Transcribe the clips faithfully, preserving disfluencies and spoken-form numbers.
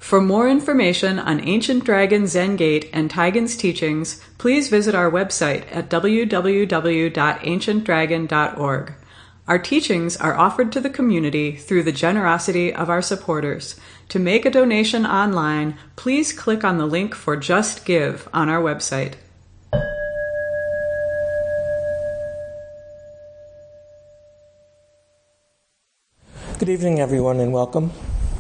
For more information on Ancient Dragon Zen Gate and Taigen's teachings, please visit our website at w w w dot ancient dragon dot org. Our teachings are offered to the community through the generosity of our supporters. To make a donation online, please click on the link for Just Give on our website. Good evening, everyone, and welcome.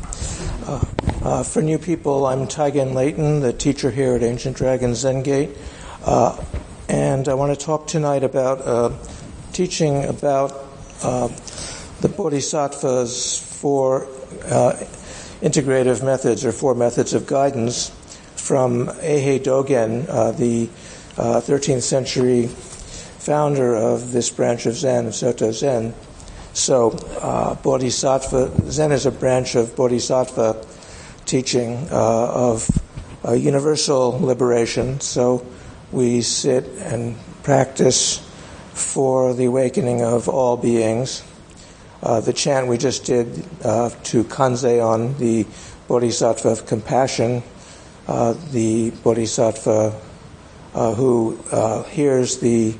Uh, uh, for new people, I'm Taigen Layton, the teacher here at Ancient Dragon Zen Gate, uh, and I want to talk tonight about uh, teaching about uh, the Bodhisattva's four uh, integrative methods or four methods of guidance from Eihei Dogen, uh, the uh, thirteenth century founder of this branch of Zen, of Soto Zen. So, uh, Bodhisattva, Zen is a branch of Bodhisattva teaching uh, of uh, universal liberation. So, we sit and practice for the awakening of all beings. Uh, the chant we just did uh, to Kanzeon, the Bodhisattva of compassion, uh, the Bodhisattva uh, who uh, hears the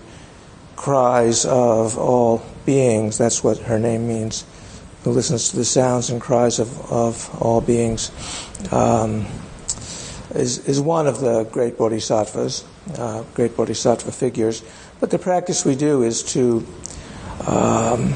cries of all beings, that's what her name means, who listens to the sounds and cries of, of all beings, um, is, is one of the great bodhisattvas, uh, great bodhisattva figures. But the practice we do is to um,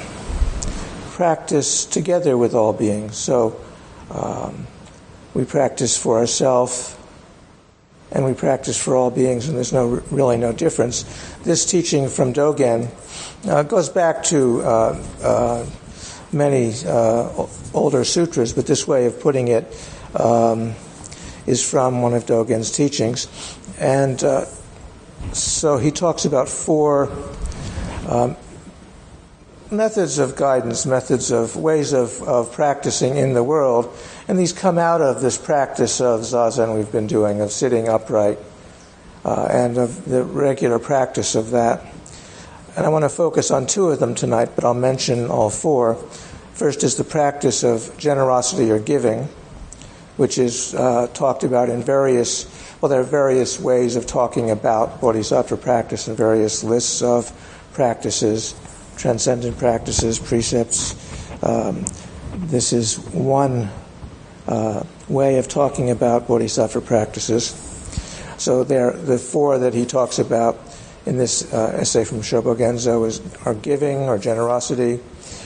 practice together with all beings. So um, we practice for ourselves and we practice for all beings, and there's no really no difference. This teaching from Dogen uh, goes back to uh, uh, many uh, older sutras, but this way of putting it um, is from one of Dogen's teachings. And uh, so he talks about four um, methods of guidance, methods of ways of, of practicing in the world, and these come out of this practice of Zazen we've been doing, of sitting upright, uh, and of the regular practice of that. And I want to focus on two of them tonight, but I'll mention all four. First is the practice of generosity or giving, which is uh, talked about in various, well, there are various ways of talking about bodhisattva practice and various lists of practices, transcendent practices, precepts. Um, this is one uh, way of talking about bodhisattva practices. So there, the four that he talks about in this uh, essay from Shobogenzo is, are giving or generosity,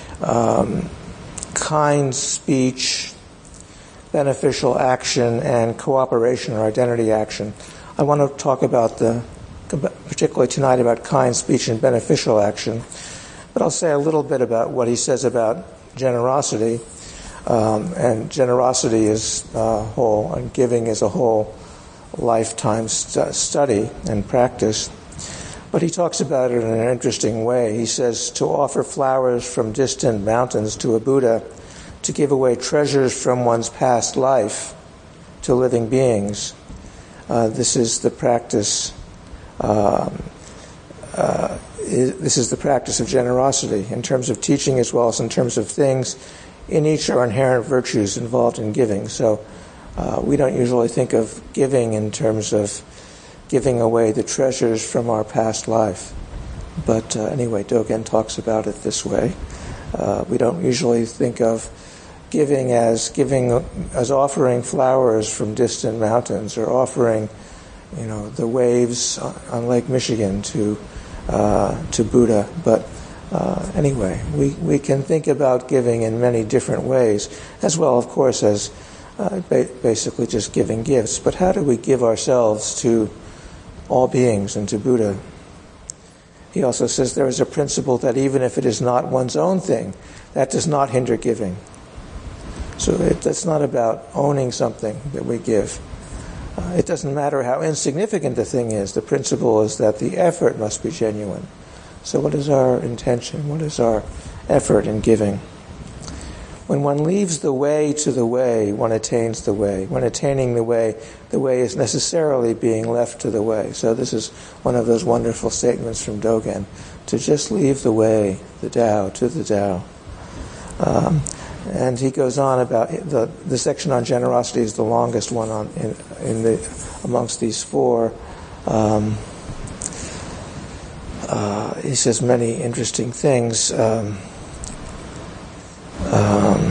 um, kind speech, beneficial action, and cooperation or identity action. I want to talk about the, particularly tonight, about kind speech and beneficial action. But I'll say a little bit about what he says about generosity. Um, and generosity is a whole, and giving is a whole lifetime st- study and practice. But he talks about it in an interesting way. He says, to offer flowers from distant mountains to a Buddha, to give away treasures from one's past life to living beings. Uh, this is the practice um, uh, This is the practice of generosity in terms of teaching as well as in terms of things. In each are inherent virtues involved in giving. So uh, we don't usually think of giving in terms of giving away the treasures from our past life. But uh, anyway, Dogen talks about it this way. Uh, we don't usually think of giving as giving as offering flowers from distant mountains or offering, you know, the waves on Lake Michigan to Uh, to Buddha. But uh, anyway, we, we can think about giving in many different ways, as well, of course, as uh, ba- basically just giving gifts. But how do we give ourselves to all beings and to Buddha? He also says there is a principle that even if it is not one's own thing, that does not hinder giving. So it, it's not about owning something that we give. Uh, it doesn't matter how insignificant the thing is. The principle is that the effort must be genuine. So what is our intention? What is our effort in giving? When one leaves the way to the way, one attains the way. When attaining the way, the way is necessarily being left to the way. So this is one of those wonderful statements from Dogen, to just leave the way, the Tao, to the Tao. Um, and he goes on about the the section on generosity is the longest one on in, in the amongst these four. Um, uh, he says many interesting things. Um, um,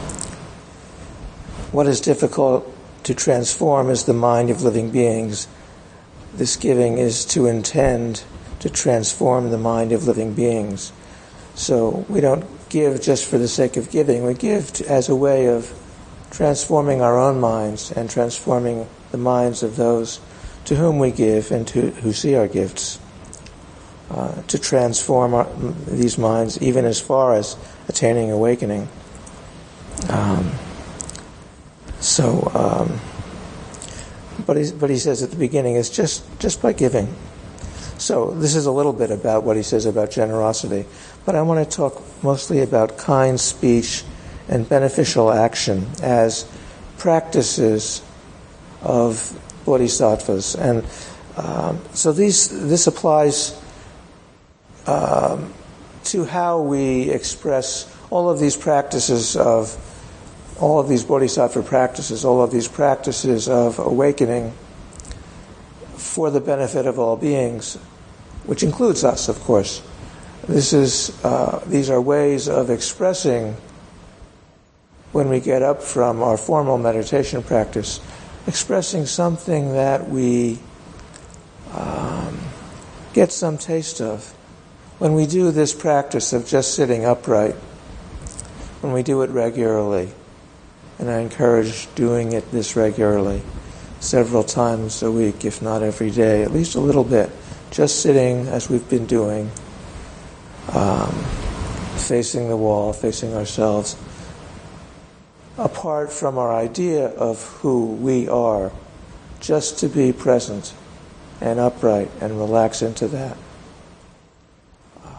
what is difficult to transform is the mind of living beings. This giving is to intend to transform the mind of living beings. So we don't give just for the sake of giving. We give to, as a way of transforming our own minds and transforming the minds of those to whom we give and to who see our gifts. Uh, to transform our, these minds even as far as attaining awakening. Um, so, um, but he, but he says at the beginning, it's just, just by giving. So this is a little bit about what he says about generosity, but I want to talk mostly about kind speech and beneficial action as practices of bodhisattvas. And um, so these this applies um, to how we express all of these practices of all of these bodhisattva practices, all of these practices of awakening for the benefit of all beings, which includes us, of course. This is uh, these are ways of expressing, when we get up from our formal meditation practice, expressing something that we um, get some taste of. When we do this practice of just sitting upright, when we do it regularly, and I encourage doing it this regularly, several times a week, if not every day, at least a little bit, just sitting as we've been doing, um, facing the wall, facing ourselves, apart from our idea of who we are, just to be present and upright and relax into that. Uh,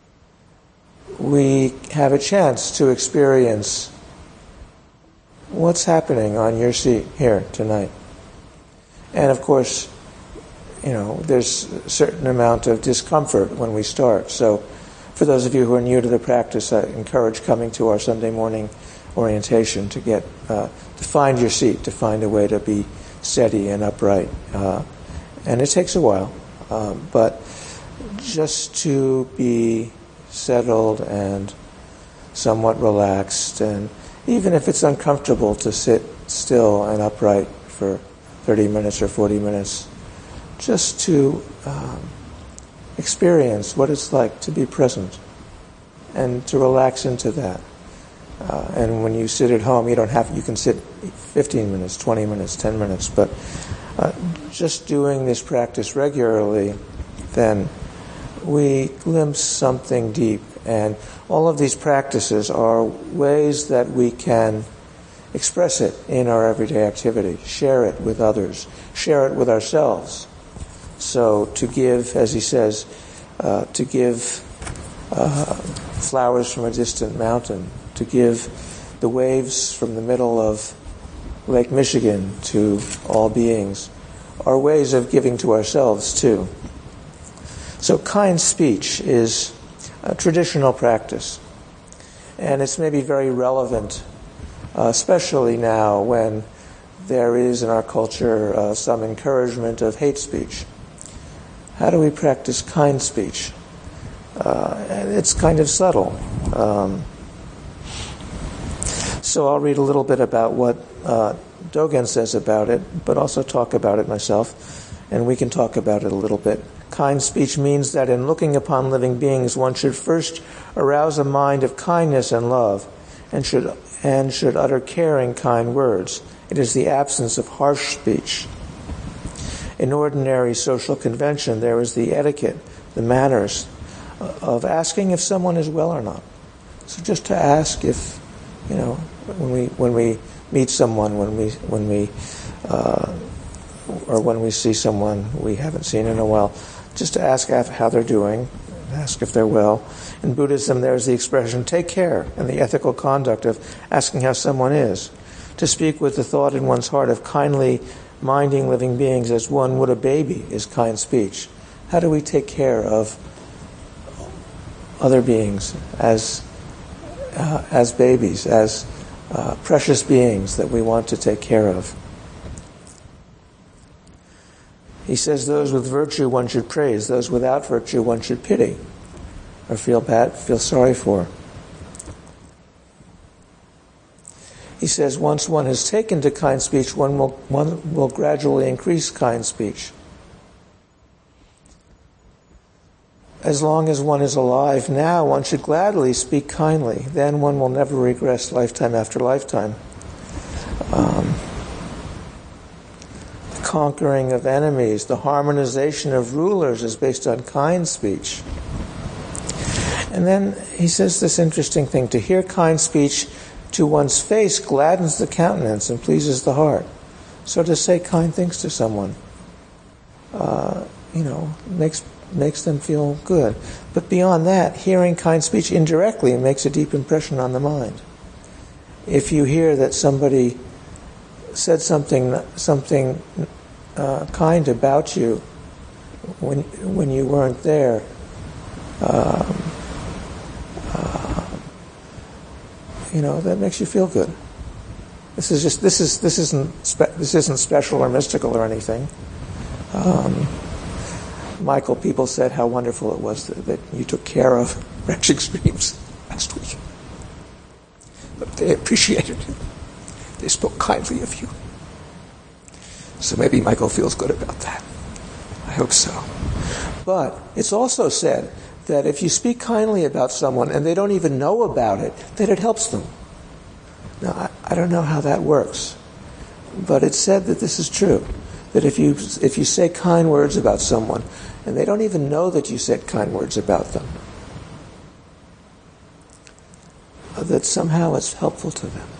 we have a chance to experience what's happening on your seat here tonight. And of course, you know, there's a certain amount of discomfort when we start. So for those of you who are new to the practice, I encourage coming to our Sunday morning orientation to get, uh, to find your seat, to find a way to be steady and upright. Uh, and it takes a while, um, but just to be settled and somewhat relaxed, and even if it's uncomfortable to sit still and upright for thirty minutes or forty minutes, just to um, experience what it's like to be present and to relax into that. Uh, and when you sit at home, you don't have, you can sit fifteen minutes, twenty minutes, ten minutes, but uh, just doing this practice regularly, then we glimpse something deep. And all of these practices are ways that we can express it in our everyday activity, share it with others, share it with ourselves. So to give, as he says, uh, to give uh, flowers from a distant mountain, to give the waves from the middle of Lake Michigan to all beings, are ways of giving to ourselves too. So kind speech is a traditional practice, and it's maybe very relevant, uh, especially now when there is in our culture uh, some encouragement of hate speech. How do we practice kind speech? Uh, and it's kind of subtle. Um, so I'll read a little bit about what uh, Dogen says about it, but also talk about it myself, and we can talk about it a little bit. Kind speech means that in looking upon living beings, one should first arouse a mind of kindness and love, and should and should utter caring, kind words. It is the absence of harsh speech. In ordinary social convention, there is the etiquette, the manners of asking if someone is well or not. So just to ask if, you know, when we when we meet someone, when we when we uh, or when we see someone we haven't seen in a while, just to ask how they're doing, ask if they're well. In Buddhism, there's the expression, take care, and the ethical conduct of asking how someone is. To speak with the thought in one's heart of kindly minding living beings as one would a baby is kind speech. How do we take care of other beings as uh, as babies, as uh, precious beings that we want to take care of. He says those with virtue one should praise, those without virtue one should pity or feel bad, feel sorry for. He says once one has taken to kind speech, one will, one will gradually increase kind speech. As long as one is alive now, one should gladly speak kindly. Then one will never regress lifetime after lifetime. Um, the conquering of enemies, the harmonization of rulers is based on kind speech. And then he says this interesting thing, to hear kind speech to one's face gladdens the countenance and pleases the heart. So to say kind things to someone, uh, you know, makes makes them feel good. But beyond that, hearing kind speech indirectly makes a deep impression on the mind. If you hear that somebody said something something uh, kind about you when when you weren't there, um, uh, you know, that makes you feel good. This is just this is this isn't spe- this isn't special or mystical or anything. Um, Michael, people said how wonderful it was that, that you took care of Ranch Extremes last week. But they appreciated it. They spoke kindly of you. So maybe Michael feels good about that. I hope so. But it's also said that if you speak kindly about someone and they don't even know about it, that it helps them. Now, I, I don't know how that works. But it's said that this is true. That if you if you say kind words about someone, and they don't even know that you said kind words about them, that somehow it's helpful to them.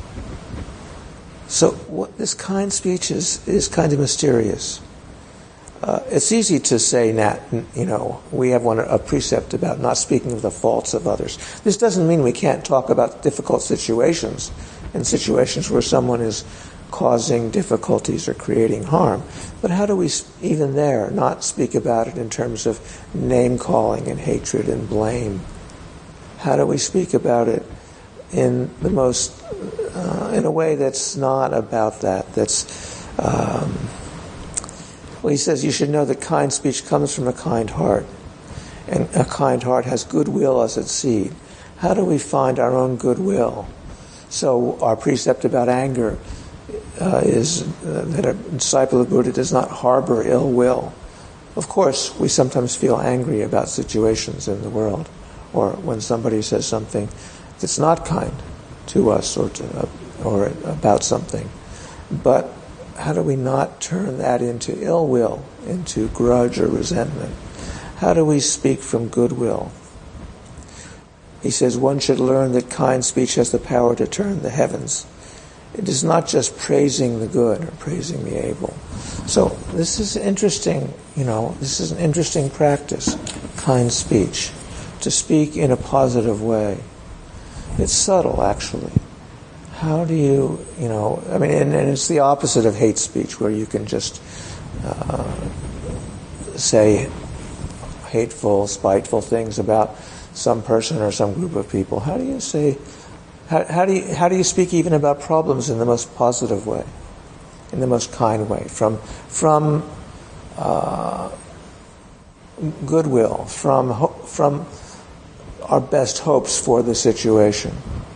So what this kind speech is is kind of mysterious. Uh, it's easy to say, Nat, you know, we have one a precept about not speaking of the faults of others. This doesn't mean we can't talk about difficult situations, and situations where someone is causing difficulties or creating harm. But how do we, even there, not speak about it in terms of name-calling and hatred and blame? How do we speak about it in the most, uh, in a way that's not about that, that's, um, well, he says you should know that kind speech comes from a kind heart, and a kind heart has goodwill as its seed. How do we find our own goodwill? So our precept about anger Uh, is uh, that a disciple of Buddha does not harbor ill will. Of course, we sometimes feel angry about situations in the world, or when somebody says something that's not kind to us or to, uh, or about something. But how do we not turn that into ill will, into grudge or resentment? How do we speak from goodwill? He says one should learn that kind speech has the power to turn the heavens. It is not just praising the good or praising the able. So this is interesting, you know, this is an interesting practice, kind speech, to speak in a positive way. It's subtle, actually. How do you, you know, I mean, and, and it's the opposite of hate speech, where you can just uh, say hateful, spiteful things about some person or some group of people. How do you say... How, how do you how do you speak even about problems in the most positive way, in the most kind way, from from uh, goodwill, from ho- from our best hopes for the situation?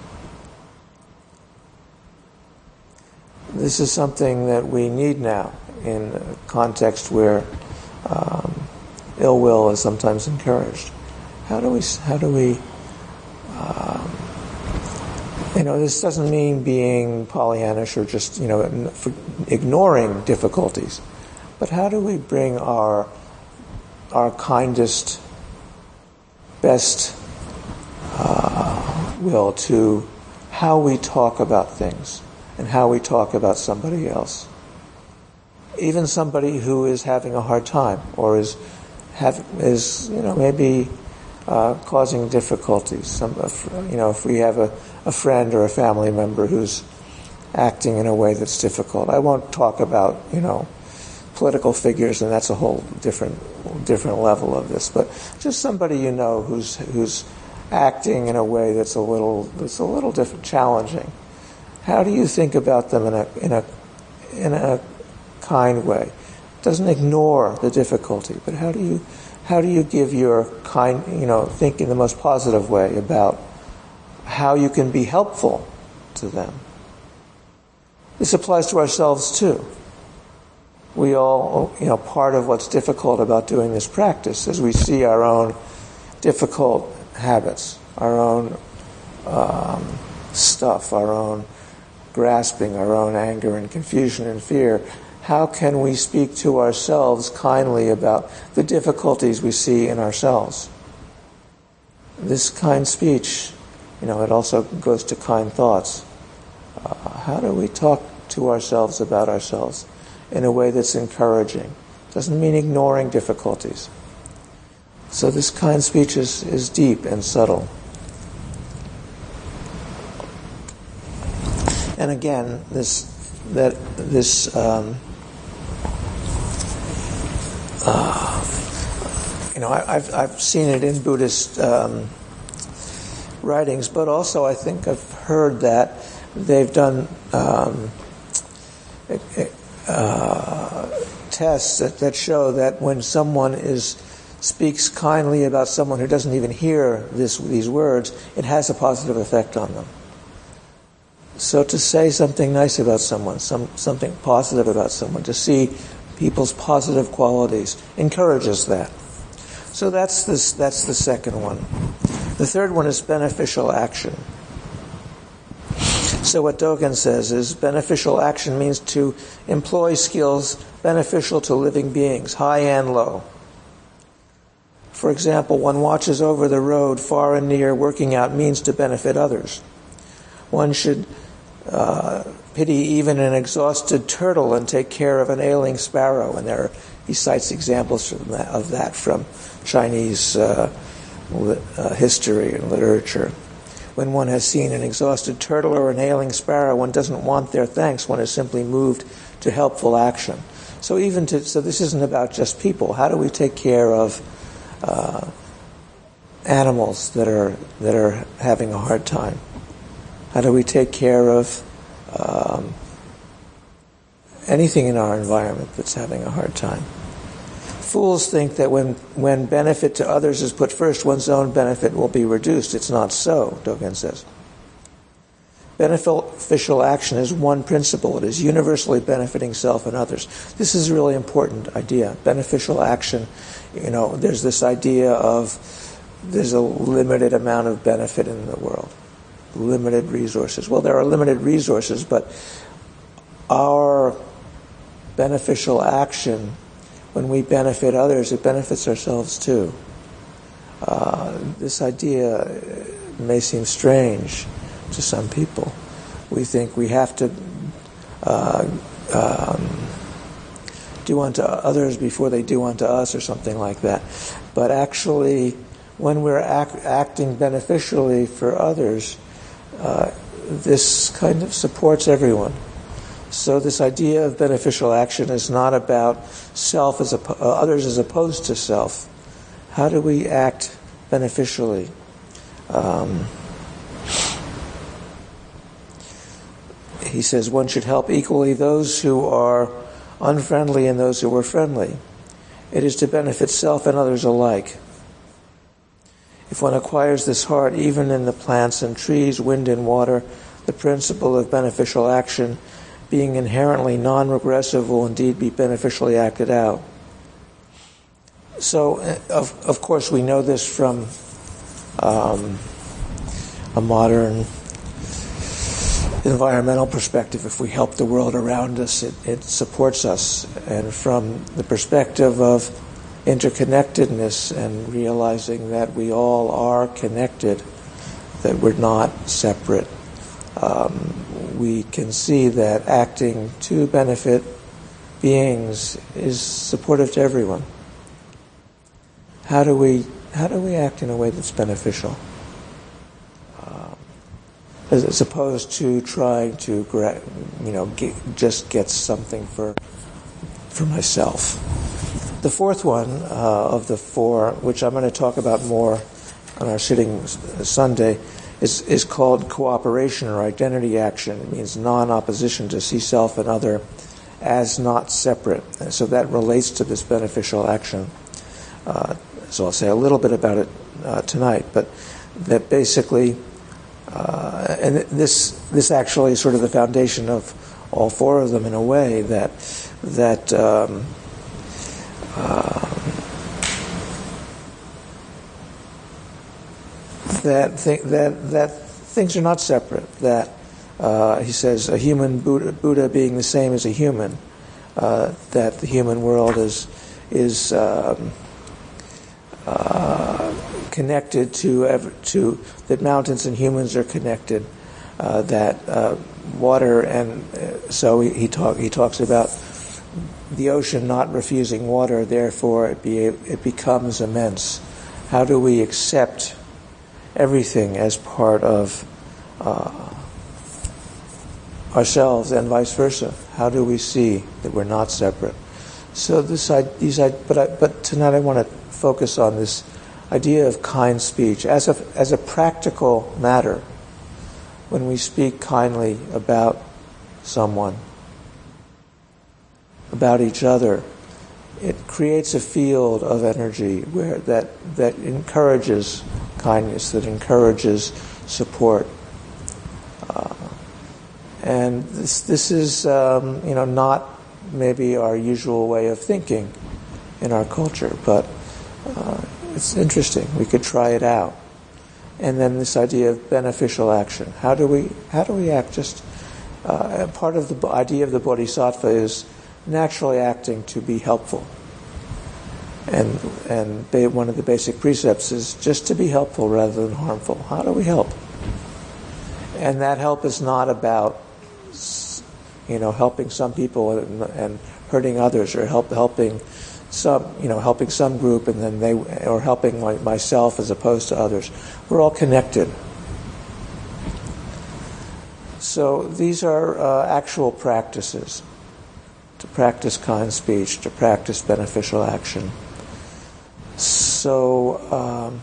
This is something that we need now in a context where um, ill will is sometimes encouraged. How do we how do we um, You know, this doesn't mean being Pollyannish or just, you know, ignoring difficulties. But how do we bring our our kindest, best uh, will to how we talk about things and how we talk about somebody else? Even somebody who is having a hard time or is have is you know maybe uh, causing difficulties. Some you know if we have a a friend or a family member who's acting in a way that's difficult. I won't talk about, you know, political figures, and that's a whole different different level of this. But just somebody you know who's who's acting in a way that's a little that's a little different, challenging. How do you think about them in a in a in a kind way? Doesn't ignore the difficulty, but how do you how do you give your kind, you know, think in the most positive way about how you can be helpful to them? This applies to ourselves too. We all, you know, part of what's difficult about doing this practice is we see our own difficult habits, our own um, stuff, our own grasping, our own anger and confusion and fear. How can we speak to ourselves kindly about the difficulties we see in ourselves? This kind speech, you know, it also goes to kind thoughts. Uh, how do we talk to ourselves about ourselves in a way that's encouraging? Doesn't mean ignoring difficulties. So this kind speech is, is deep and subtle. And again, this that this um, uh, you know I, I've I've seen it in Buddhist um, writings, but also I think I've heard that they've done um, uh, tests that, that show that when someone is speaks kindly about someone who doesn't even hear this these words, it has a positive effect on them. So to say something nice about someone, some something positive about someone, to see people's positive qualities encourages that. So that's this that's the second one. The third one is beneficial action. So what Dogen says is beneficial action means to employ skills beneficial to living beings, high and low. For example, one watches over the road far and near, working out means to benefit others. One should uh, pity even an exhausted turtle and take care of an ailing sparrow. And there, are, he cites examples from that, of that from Chinese uh, li- uh, history and literature. When one has seen an exhausted turtle or an ailing sparrow, one doesn't want their thanks. One is simply moved to helpful action. So even to, so this isn't about just people. How do we take care of uh, animals that are that are having a hard time? How do we take care of um, anything in our environment that's having a hard time? Fools think that when, when benefit to others is put first, one's own benefit will be reduced. It's not so, Dogen says. Beneficial action is one principle. It is universally benefiting self and others. This is a really important idea. Beneficial action, you know, there's this idea of there's a limited amount of benefit in the world. Limited resources. Well, there are limited resources, but our beneficial action, when we benefit others, it benefits ourselves too. Uh, this idea may seem strange to some people. We think we have to uh, um, do unto others before they do unto us or something like that. But actually, when we're act, acting beneficially for others, uh, this kind of supports everyone. So this idea of beneficial action is not about self as op- uh, others as opposed to self. How do we act beneficially? Um, he says one should help equally those who are unfriendly and those who are friendly. It is to benefit self and others alike. If one acquires this heart, even in the plants and trees, wind and water, the principle of beneficial action, being inherently non-regressive, will indeed be beneficially acted out. So, of of course, we know this from um, a modern environmental perspective. If we help the world around us, it, it supports us. And from the perspective of interconnectedness and realizing that we all are connected, that we're not separate, um, we can see that acting to benefit beings is supportive to everyone. How do we how do we act in a way that's beneficial, uh, as, as opposed to trying to gra- you know get, just get something for for myself? The fourth one uh, of the four, which I'm going to talk about more on our sitting Sunday, is, is called cooperation or identity action. It means non-opposition, to see self and other as not separate. And so that relates to this beneficial action. Uh, so I'll say a little bit about it uh, tonight, but that basically, uh, and this this actually is sort of the foundation of all four of them in a way, that that um, uh, that th- that that things are not separate. That uh, he says a human Buddha, Buddha being the same as a human. Uh, that the human world is is um, uh, connected to ever, to that mountains and humans are connected. Uh, that uh, water and uh, so he, he talk he talks about the ocean not refusing water, therefore it be it becomes immense. How do we accept everything as part of uh, ourselves and vice versa? How do we see that we're not separate? So this I, these I, but I, but tonight I want to focus on this idea of kind speech as a as a practical matter. When we speak kindly about someone, about each other, it creates a field of energy where that that encourages kindness, that encourages support. Uh, and this this is um, you know not maybe our usual way of thinking in our culture, but uh, it's interesting. We could try it out. And then this idea of beneficial action. How do we how do we act? Just uh, part of the idea of the bodhisattva is naturally acting to be helpful. And and ba- one of the basic precepts is just to be helpful rather than harmful. How do we help? And that help is not about you know helping some people and, and hurting others, or help helping some you know helping some group and then they or helping my, myself as opposed to others. We're all connected. So these are uh, actual practices. To practice kind speech, to practice beneficial action. So um,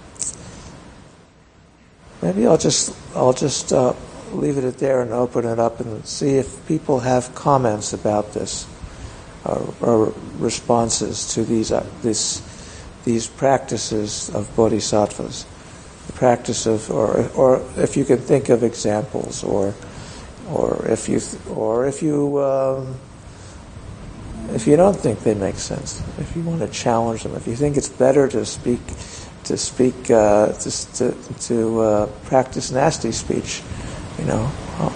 maybe I'll just I'll just uh, leave it at there and open it up and see if people have comments about this or, or responses to these uh, this these practices of bodhisattvas. The practice of, or or if you can think of examples, or or if you or if you. Um, If you don't think they make sense, if you want to challenge them, if you think it's better to speak, to speak, uh, to to, to uh, practice nasty speech, you know. Oh.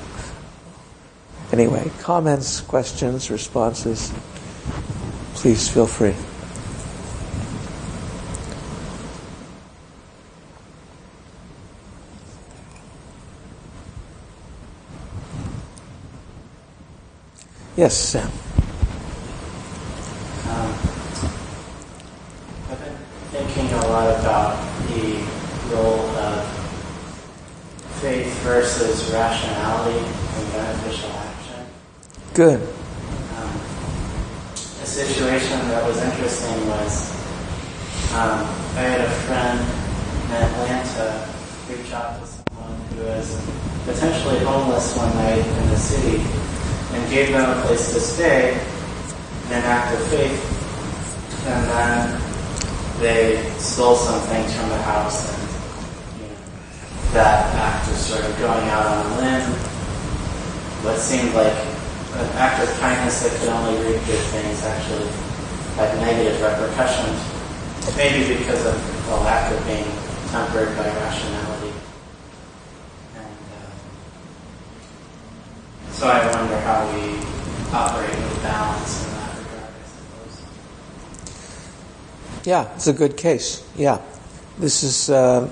Anyway, comments, questions, responses, please feel free. Yes, Sam. Thinking a lot about the role of faith versus rationality in beneficial action. Good. Um, a situation that was interesting was um, I had a friend in Atlanta reach out to someone who was potentially homeless one night in the city and gave them a place to stay in an act of faith, and then they stole some things from the house, and you know, that act of sort of going out on a limb, what seemed like an act of kindness that could only reap good things, actually had negative repercussions, maybe because of the lack of being tempered by rationality. And uh, so I wonder how we operate with balance in that regard, I suppose. Yeah, it's a good case. Yeah. This is uh,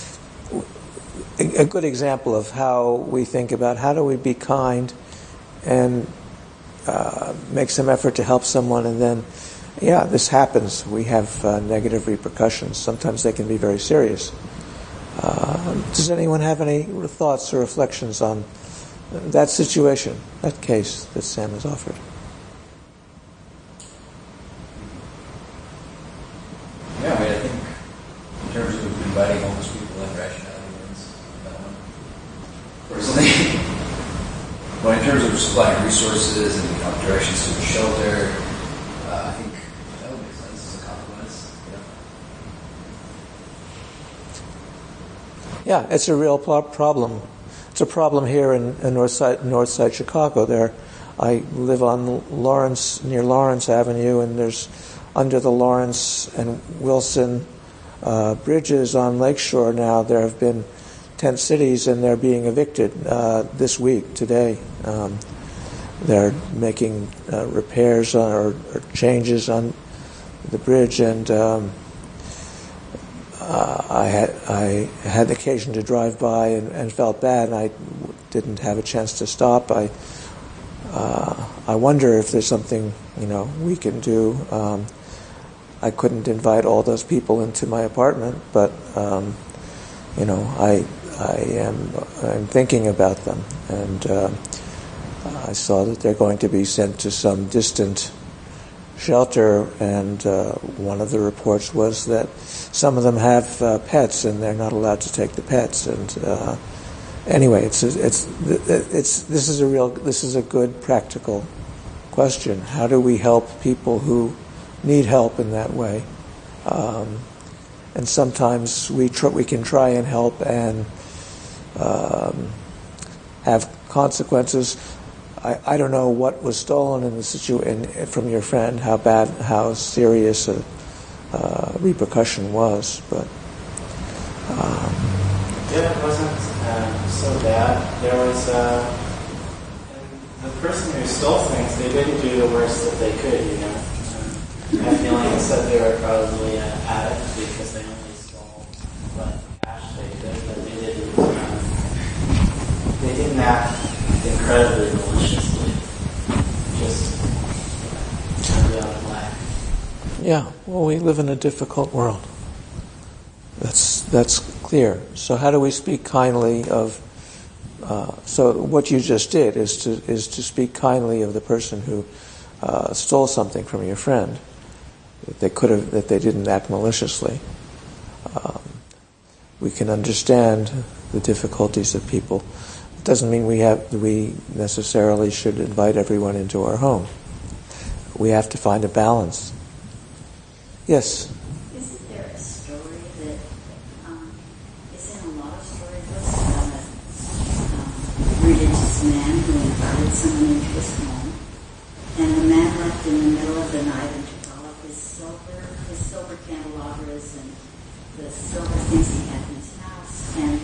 a, a good example of how we think about how do we be kind and uh, make some effort to help someone, and then, yeah, this happens. We have uh, negative repercussions. Sometimes they can be very serious. Uh, does anyone have any thoughts or reflections on that situation, that case that Sam has offered? Yeah, I mean, I think in terms of inviting resources and uh, directions to the shelter. Uh, I think that would make sense as a compromise. Yeah, yeah, it's a real pro- problem. It's a problem here in, in North Side, North Side Chicago. There, I live on Lawrence, near Lawrence Avenue, and there's under the Lawrence and Wilson uh, bridges on Lakeshore now. There have been tent cities, and they're being evicted uh, this week, today. Um, they're making uh, repairs on, or, or changes on the bridge, and um, uh, I had I had the occasion to drive by and, and felt bad, and I didn't have a chance to stop. I uh, I wonder if there's something, you know, we can do. Um, I couldn't invite all those people into my apartment, but um, you know, I I am I'm thinking about them, and uh, I saw that they're going to be sent to some distant shelter, and uh, one of the reports was that some of them have uh, pets, and they're not allowed to take the pets. And uh, anyway, it's it's it's this is a real this is a good practical question. How do we help people who need help in that way? Um, and sometimes we tr- we can try and help and um, have consequences. I, I don't know what was stolen in the situation from your friend, how bad, how serious a uh, repercussion was, but um, yeah, it wasn't uh, so bad. There was uh, the person who stole things. They didn't do the worst that they could, you know. Um, my feelings that they were probably an addict because they only stole what cash they could, but they didn't. Um, they didn't act incredibly maliciously. Just turned out black. Yeah, well, we live in a difficult world. That's that's clear. So how do we speak kindly of? Uh, so what you just did is to is to speak kindly of the person who uh, stole something from your friend. That they could have, that they didn't act maliciously. Um, we can understand the difficulties of people. It doesn't mean we have we necessarily should invite everyone into our home. We have to find a balance. Yes. Isn't there a story that um, is in a lot of storybooks about a um, religious man who invited someone into his home, and the man left in the middle of the night and took all of his silver, his silver candelabras and the silver things he had in his house, and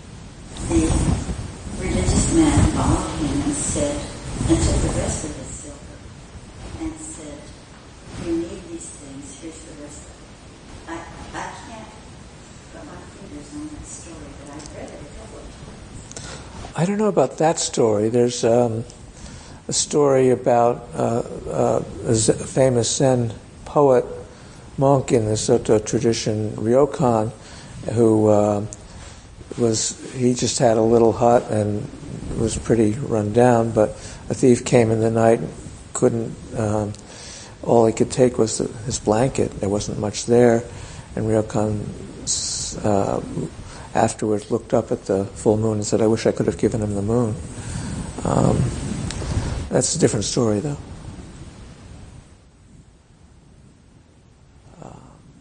the religious man followed him and said, and took the rest of his silver, and said, "You need these things, here's the rest of it." I, I can't put my fingers on that story, but I've read it a couple of times. I don't know about that story. There's um, a story about uh, uh, a famous Zen poet, monk in the Soto tradition, Ryokan, who uh, was, he just had a little hut and was pretty run down, but a thief came in the night, couldn't, um, all he could take was the, his blanket. There wasn't much there, and Ryokan uh, afterwards looked up at the full moon and said, "I wish I could have given him the moon." Um, that's a different story, though. Uh,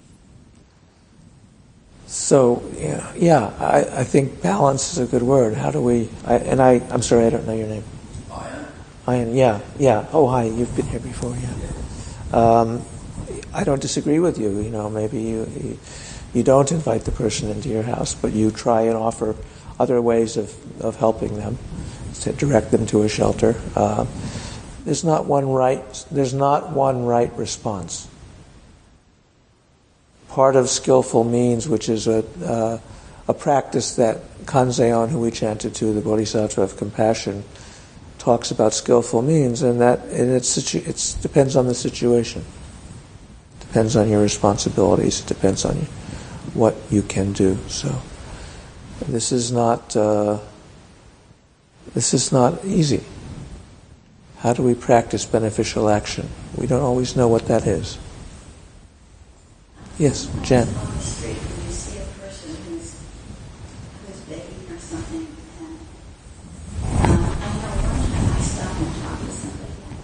so, yeah, yeah I, I think balance is a good word. How do we, I, and I, I'm sorry, I don't know your name. Ian? Ian, yeah, yeah. Oh, hi, you've been here before, yeah. Um, I don't disagree with you. You know, maybe you, you you don't invite the person into your house, but you try and offer other ways of, of helping them, to direct them to a shelter. Uh, there's not one right. There's not one right response. Part of skillful means, which is a uh, a practice that Kanzeon, who we chanted to, the Bodhisattva of compassion, talks about skillful means, and that and it's it depends on the situation. Depends on your responsibilities. It depends on you, what you can do. So this is not uh, this is not easy. How do we practice beneficial action? We don't always know what that is. Yes, Jen. On the street, when you see a person who's who's begging or something, and um, I know one time I stopped and talked to somebody,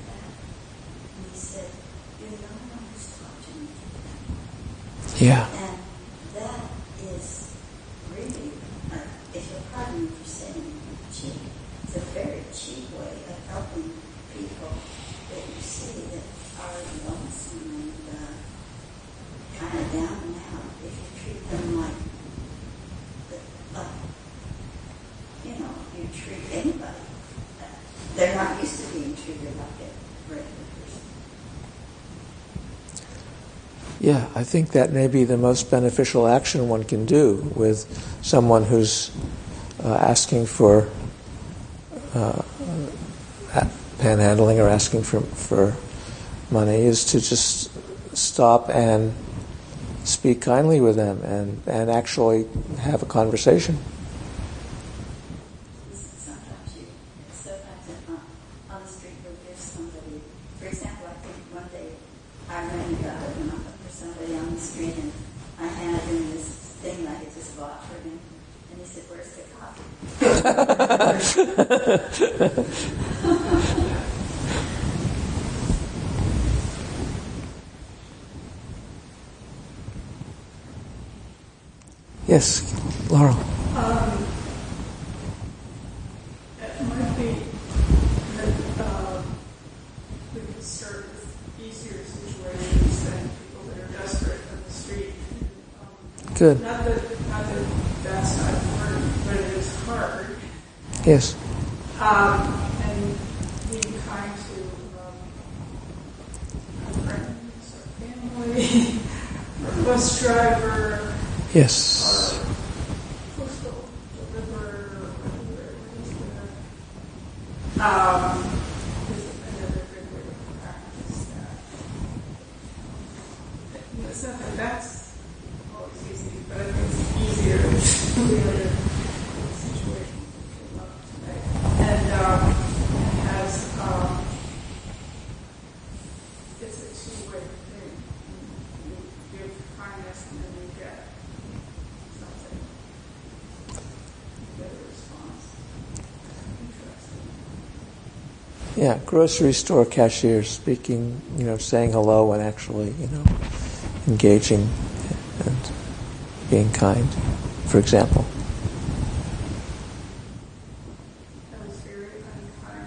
the only one who's talked to me. Yeah. And that is really, uh, if you'll pardon me for saying cheap, it's a very cheap way of helping people that you see that are lonesome and uh, kind of down and out. If you treat them like, uh, you know, you treat anybody. Uh, they're not used to being treated like a regular person. Yeah, I think that may be the most beneficial action one can do with someone who's uh, asking for uh, panhandling or asking for, for money, is to just stop and speak kindly with them and, and actually have a conversation. Sometimes you, sometimes uh, on the street you'll give somebody, for example, I think one day I ran and got a number for somebody on the street and I handed him this thing I had just bought for him and he said, "Where's the coffee?" Yes, Laurel. Um, it might be that uh, we could start with easier situations than people that are desperate on the street. Um, Good. Not that, not that that's not hard, but it is hard. Yes. Um, and being kind to um, our friends, our family, our bus driver. Yes. Postal deliverer, um, is another good way to practice that. It's not that that's always easy, but I think it's easier in some of the other situations that came up today. And um, it has, um, it's a two-way thing. You give kindness and then you get something. Get a response. Interesting. Yeah, grocery store cashiers speaking, you know, saying hello and actually, you know, engaging and being kind, for example. I was very unkind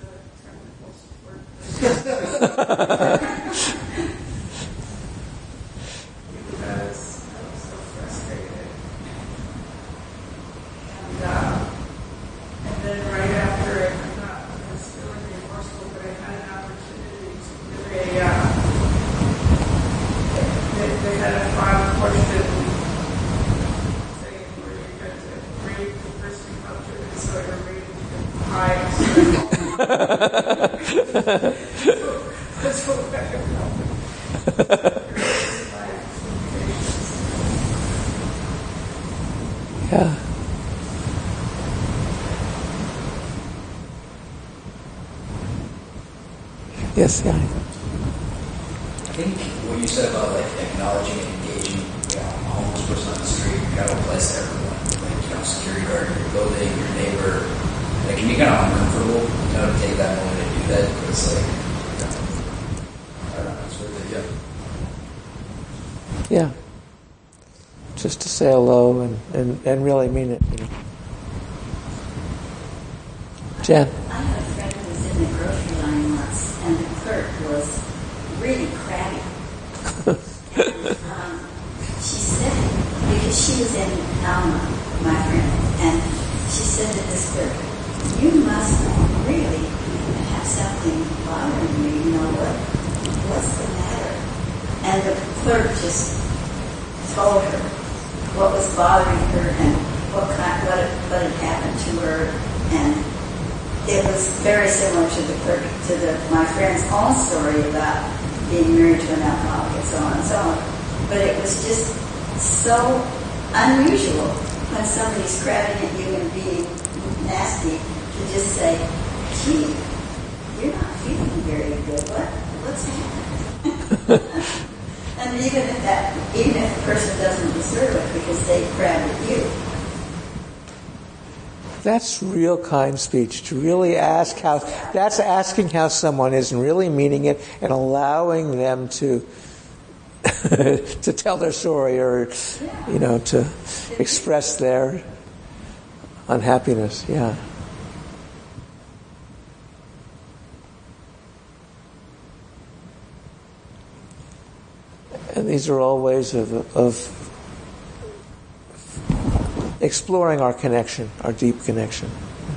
to the technical support person. Because I was so frustrated. And, uh, and then right after it, I'm not, I was feeling remorseful, but I had an opportunity to give a, uh, they, they had a final question saying where you got to rate the person who helped you, and so I rated the highest. so, that's what I felt. Yeah. Yes, yeah. I think what you said about like acknowledging and engaging, you know, a homeless person on the street, you gotta apply to everyone. Like, you know, security guard in your building, your neighbor. Like, it can be kind of uncomfortable to kind of take that moment and do that because, like, I don't know, it's worth it, yeah. Yeah. Just to say hello and, and, and really mean it, you know. Jen. I had a friend who was in the grocery line once, and the clerk was really crabby. and um, she said, because she was in Alma, my friend, and she said to this clerk, "You must really have something bothering you, you know, what, what's the matter?" And the clerk just told her what was bothering her and what kind, what, what had happened to her, and it was very similar to the clerk, to the my friend's own story about being married to an alcoholic and so on and so on. But it was just so unusual when somebody's crabbing at you and being nasty to just say, "Gee, you're not feeling very good. What? What's happening?" And even if that, even if the person doesn't deserve it because they crabbed at you, That's real kind speech, to really ask how, that's asking how someone is and really meaning it and allowing them to to tell their story or, you know, to express their unhappiness. Yeah. And these are all ways of, of exploring our connection, our deep connection.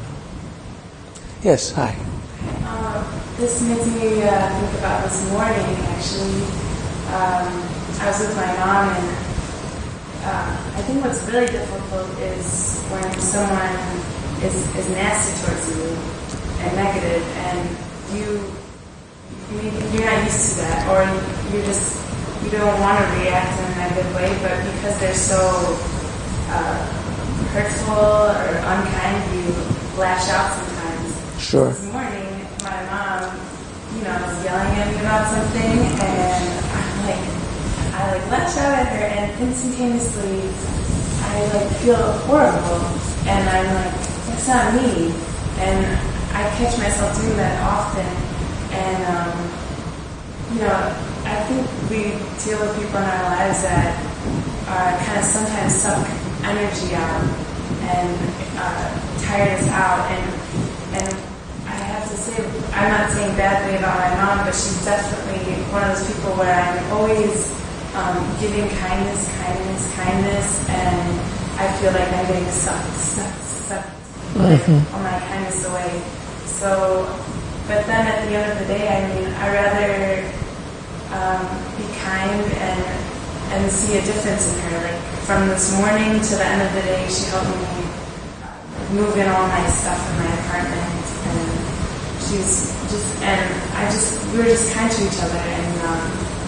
Yes, hi. Um, this makes me uh, think about this morning, actually. Um, I was with my mom, and uh, I think what's really difficult is when someone is, is nasty towards you and negative, and you, you, you're not used to that, or you just, you don't want to react in a negative way, but because they're so uh, hurtful or unkind, you lash out sometimes. Sure. This morning, my mom, you know, was yelling at me about something, and I'm like, I like lash out at her, and instantaneously, I like feel horrible, and I'm like, that's not me, and I catch myself doing that often, and um, you know, I think we deal with people in our lives that uh, kind of sometimes suck energy out and uh, tire us out, and and I have to say, I'm not saying badly about my mom, but she's definitely one of those people where I'm always um, giving kindness, kindness, kindness, and I feel like I'm getting sucked, sucked, sucked mm-hmm. all my kindness away. So, but then at the end of the day, I mean, I rather um, be kind and and see a difference in her. Like from this morning to the end of the day, she helped me move in all my stuff in my apartment, and she's just, and I just, we were just kind to each other, and um,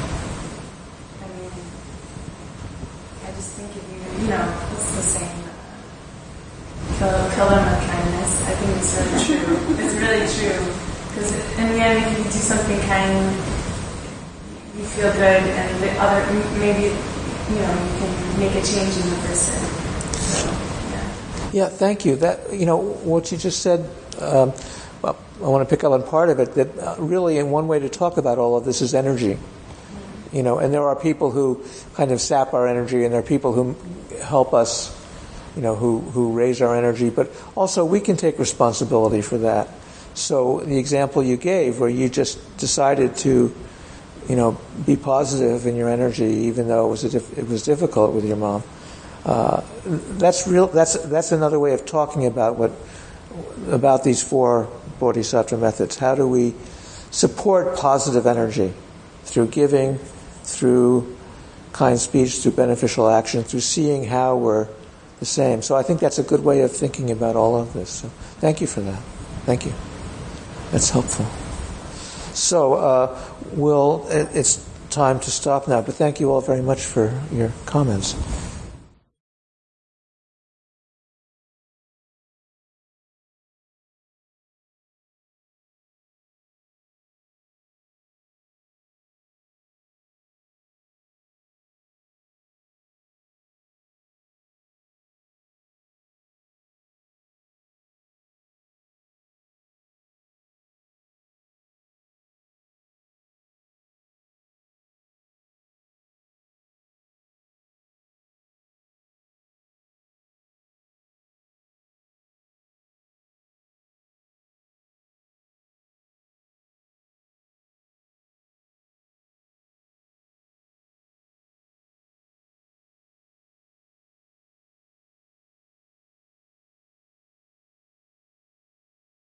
I mean, I just think if you, you know, it's the same, uh, kill, kill them with kindness. I think it's really true. It's really true, because in the end, if you do something kind, you feel good, and the other, maybe, you know, you can make a change in the person. So, yeah. Yeah, thank you. That, you know, what you just said, um, well, I want to pick up on part of it, that uh, really in one way to talk about all of this is energy. You know, and there are people who kind of sap our energy, and there are people who help us, you know, who, who raise our energy, but also we can take responsibility for that. So the example you gave, where you just decided to, you know, be positive in your energy, even though it was a dif- it was difficult with your mom. Uh, that's real. That's that's another way of talking about what about these four bodhisattva methods. How do we support positive energy through giving, through kind speech, through beneficial action, through seeing how we're the same? So I think that's a good way of thinking about all of this. So thank you for that. Thank you. That's helpful. So uh, we'll. It's time to stop now, but thank you all very much for your comments.